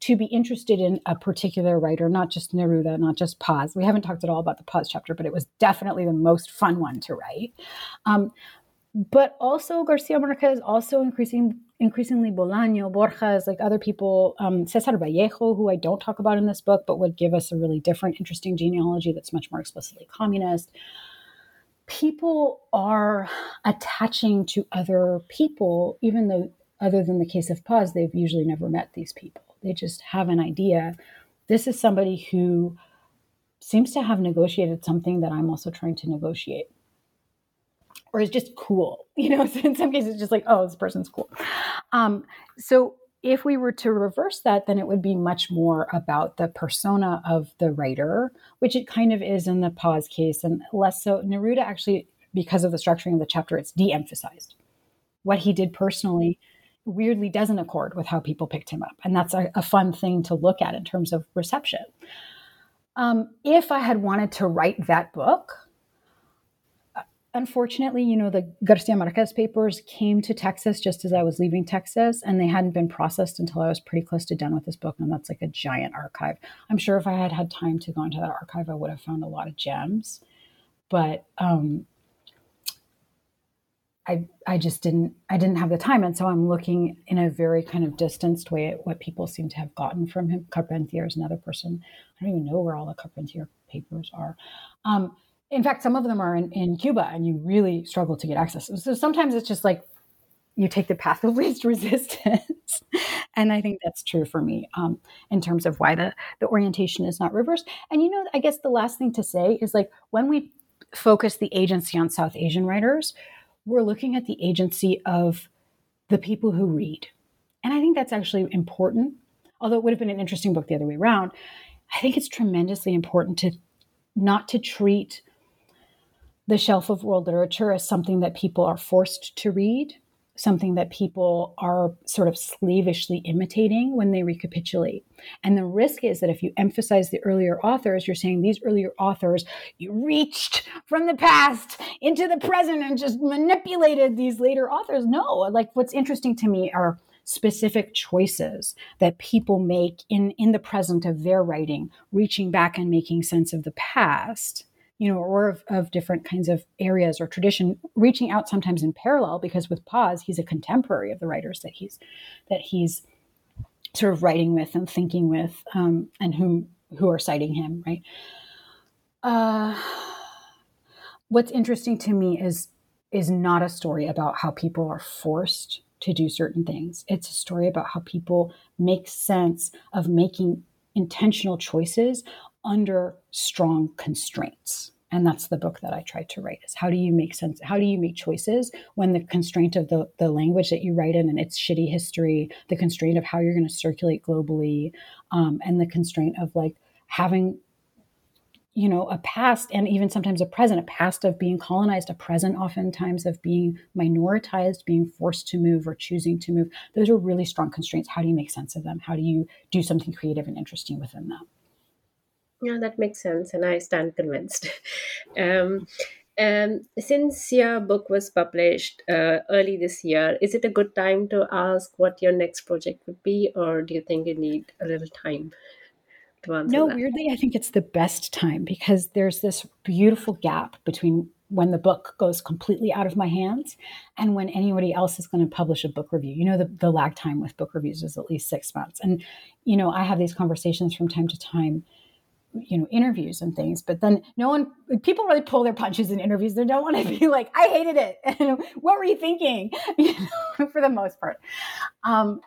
G: to be interested in a particular writer, not just Neruda, not just Paz. We haven't talked at all about the Paz chapter, but it was definitely the most fun one to write. Um, but also Garcia Marquez, also increasing, increasingly Bolaño, Borges, like other people, um, Cesar Vallejo, who I don't talk about in this book, but would give us a really different, interesting genealogy that's much more explicitly communist. People are attaching to other people, even though, other than the case of Paz, they've usually never met these people. They just have an idea. This is somebody who seems to have negotiated something that I'm also trying to negotiate, or is just cool. You know, so in some cases, it's just like, oh, this person's cool. Um, so if we were to reverse that, then it would be much more about the persona of the writer, which it kind of is in the Paz case, and less so. Neruda actually, because of the structuring of the chapter, it's de-emphasized. What he did personally weirdly doesn't accord with how people picked him up. And that's a, a fun thing to look at in terms of reception. Um, if I had wanted to write that book, unfortunately, you know, the Garcia Marquez papers came to Texas just as I was leaving Texas, and they hadn't been processed until I was pretty close to done with this book. And that's like a giant archive. I'm sure if I had had time to go into that archive, I would have found a lot of gems. But um, I I just didn't, I didn't have the time. And so I'm looking in a very kind of distanced way at what people seem to have gotten from him. Carpentier is another person. I don't even know where all the Carpentier papers are. Um, in fact, some of them are in, in Cuba, and you really struggle to get access. So sometimes it's just like, you take the path of least resistance. And I think that's true for me um, in terms of why the, the orientation is not reversed. And, you know, I guess the last thing to say is, like, when we focus the agency on South Asian writers, we're looking at the agency of the people who read. And I think that's actually important. Although it would have been an interesting book the other way around, I think it's tremendously important to not to treat the shelf of world literature as something that people are forced to read, something that people are sort of slavishly imitating when they recapitulate. And the risk is that if you emphasize the earlier authors, you're saying these earlier authors, you reached from the past into the present and just manipulated these later authors. No, like, what's interesting to me are specific choices that people make in, in the present of their writing, reaching back and making sense of the past, you know, or of, of different kinds of areas or tradition, reaching out sometimes in parallel, because with Paz, he's a contemporary of the writers that he's that he's sort of writing with and thinking with, um, and whom who are citing him, right? Uh, what's interesting to me is is not a story about how people are forced to do certain things. It's a story about how people make sense of making intentional choices under strong constraints. And that's the book that I tried to write, is how do you make sense? How do you make choices when the constraint of the, the language that you write in and its shitty history, the constraint of how you're going to circulate globally, um, and the constraint of like having, you know, a past and even sometimes a present, a past of being colonized, a present oftentimes of being minoritized, being forced to move or choosing to move. Those are really strong constraints. How do you make sense of them? How do you do something creative and interesting within them?
F: Yeah, that makes sense, and I stand convinced. um, um, since your book was published uh, early this year, is it a good time to ask what your next project would be, or do you think you need a little time to answer
G: No,
F: that?
G: weirdly, I think it's the best time, because there's this beautiful gap between when the book goes completely out of my hands and when anybody else is going to publish a book review. You know, the, the lag time with book reviews is at least six months. And, you know, I have these conversations from time to time, you know, interviews and things, but then no one, people really pull their punches in interviews. They don't want to be like, I hated it. And what were you thinking? You know, for the most part. Um,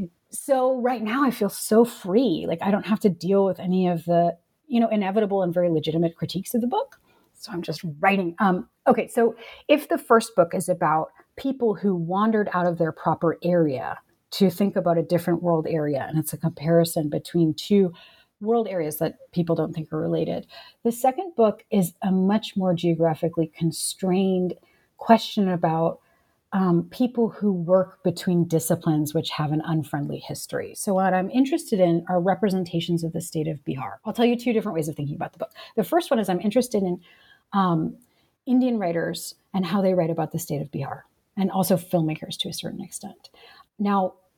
G: so right now I feel so free. Like, I don't have to deal with any of the, you know, inevitable and very legitimate critiques of the book. So I'm just writing. Um, okay. So if the first book is about people who wandered out of their proper area to think about a different world area, and it's a comparison between two world areas that people don't think are related. The second book is a much more geographically constrained question about um, people who work between disciplines which have an unfriendly history. So what I'm interested in are representations of the state of Bihar. I'll tell you two different ways of thinking about the book. The first one is I'm interested in um, Indian writers and how they write about the state of Bihar, and also filmmakers to a certain extent. Now,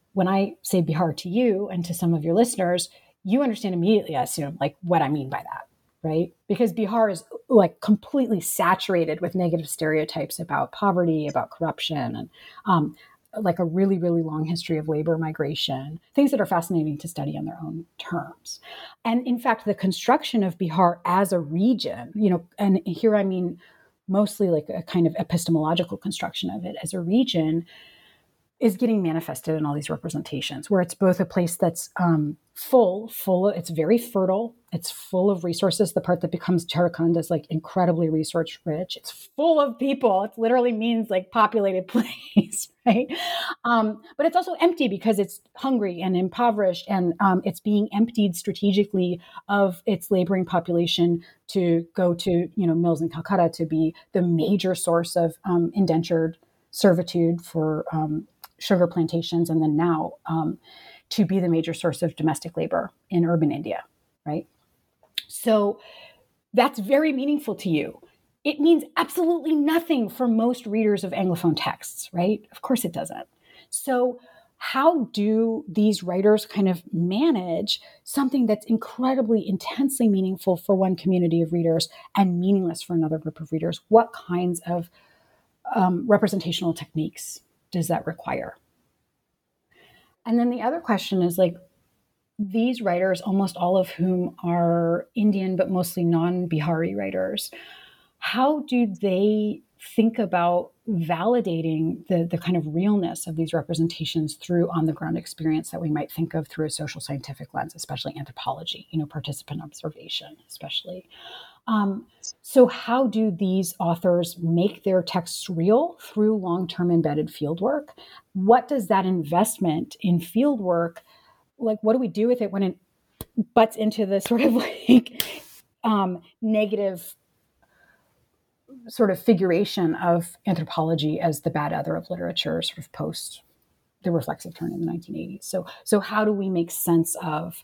G: when I say Bihar to you and to some of your listeners, you understand immediately, I assume, like what I mean by that, right? Because Bihar is like completely saturated with negative stereotypes about poverty, about corruption, and um, like a really, really long history of labor migration, things that are fascinating to study on their own terms. And in fact, the construction of Bihar as a region, you know, and here I mean mostly like a kind of epistemological construction of it as a region, is getting manifested in all these representations, where it's both a place that's um, full, full, it's very fertile, it's full of resources. The part that becomes Jharkhand is like incredibly resource rich. It's full of people. It literally means like populated place, right? Um, but it's also empty because it's hungry and impoverished, and um, it's being emptied strategically of its laboring population to go to, you know, mills in Calcutta to be the major source of um, indentured servitude for um, sugar plantations, and then now um, to be the major source of domestic labor in urban India, right? So that's very meaningful to you. It means absolutely nothing for most readers of Anglophone texts, right? Of course it doesn't. So how do these writers kind of manage something that's incredibly intensely meaningful for one community of readers and meaningless for another group of readers? What kinds of um, representational techniques does that require? And then the other question is, like, these writers, almost all of whom are Indian, but mostly non-Bihari writers, how do they think about validating the, the kind of realness of these representations through on-the-ground experience that we might think of through a social scientific lens, especially anthropology, you know, participant observation, especially. Um, so how do these authors make their texts real through long-term embedded fieldwork? What does that investment in fieldwork, like, what do we do with it when it butts into the sort of like um, negative sort of figuration of anthropology as the bad other of literature, sort of post the reflexive turn in the nineteen eighties? So, so how do we make sense of,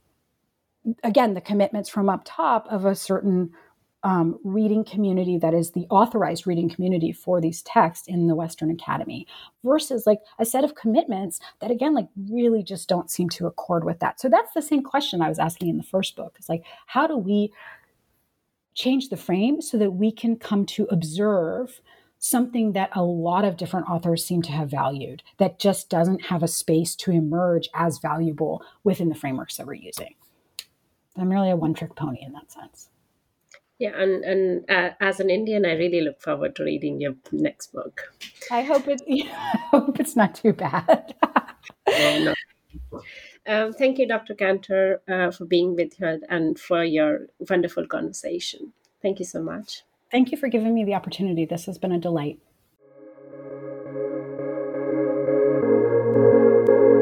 G: again, the commitments from up top of a certain um, reading community that is the authorized reading community for these texts in the Western Academy, versus like a set of commitments that, again, like really just don't seem to accord with that? So that's the same question I was asking in the first book. It's like, how do we change the frame so that we can come to observe something that a lot of different authors seem to have valued, that just doesn't have a space to emerge as valuable within the frameworks that we're using? I'm really a one-trick pony in that sense.
F: Yeah, and, and uh, as an Indian, I really look forward to reading your next book.
G: I hope it. I hope it's not too bad.
F: no, no. Um, thank you, Doctor Cantor, uh, for being with us and for your wonderful conversation. Thank you so much.
G: Thank you for giving me the opportunity. This has been a delight.